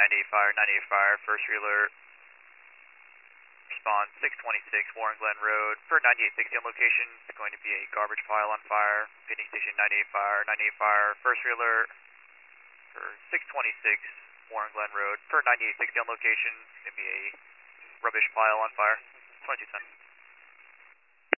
98 fire, 98 fire, first alert. Respond 626 Warren Glen Road. Per 9860 on location, it's going to be a garbage pile on fire. Pitting station 98 fire, 98 fire, first alert. For 626 Warren Glen Road. Per 9860 on location, it's going to be a rubbish pile on fire. 2210.